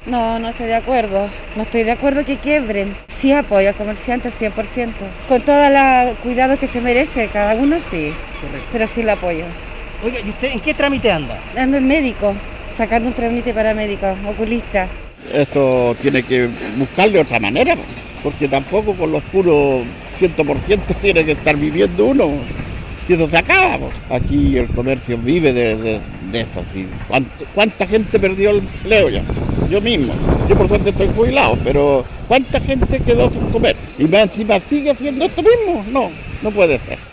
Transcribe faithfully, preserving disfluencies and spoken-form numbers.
No, no estoy de acuerdo. No estoy de acuerdo que quiebren. Sí apoyo al comerciante al cien por ciento. Con todo el cuidado que se merece, cada uno sí. Correcto. Pero sí lo apoyo. Oiga, ¿y usted en qué trámite anda? Ando en médico, sacando un trámite para médico, oculista. Esto tiene que buscarle otra manera, porque tampoco con los puros cien por ciento tiene que estar viviendo uno. Si eso se acaba, aquí el comercio vive de, de, de eso. ¿Sí? ¿Cuánta, ¿Cuánta gente perdió el empleo ya? Yo mismo. Yo por suerte estoy jubilado, pero ¿cuánta gente quedó sin comer? Y más encima sigue haciendo esto mismo. No, no puede ser.